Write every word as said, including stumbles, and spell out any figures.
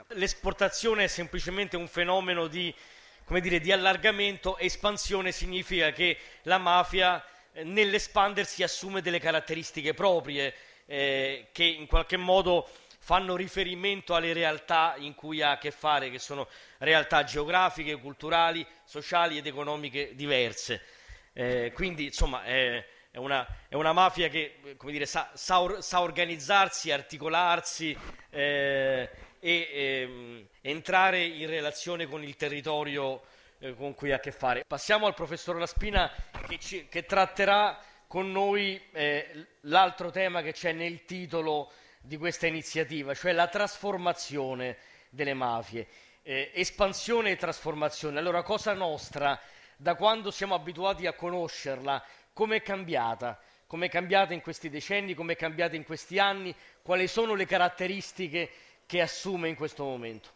l'esportazione è semplicemente un fenomeno di, come dire, di allargamento. Espansione significa che la mafia eh, nell'espandersi assume delle caratteristiche proprie eh, che in qualche modo fanno riferimento alle realtà in cui ha a che fare, che sono realtà geografiche, culturali, sociali ed economiche diverse. Eh, quindi, insomma, è, è una, è una mafia che, eh, come dire, sa, sa or- sa organizzarsi, articolarsi eh, e ehm, entrare in relazione con il territorio eh, con cui ha a che fare. Passiamo al professor Laspina che, ci- che tratterà con noi eh, l'altro tema che c'è nel titolo di questa iniziativa, cioè la trasformazione delle mafie. Eh, espansione e trasformazione. Allora, Cosa Nostra, da quando siamo abituati a conoscerla, come è cambiata? Come è cambiata in questi decenni, come è cambiata in questi anni? Quali sono le caratteristiche che assume in questo momento?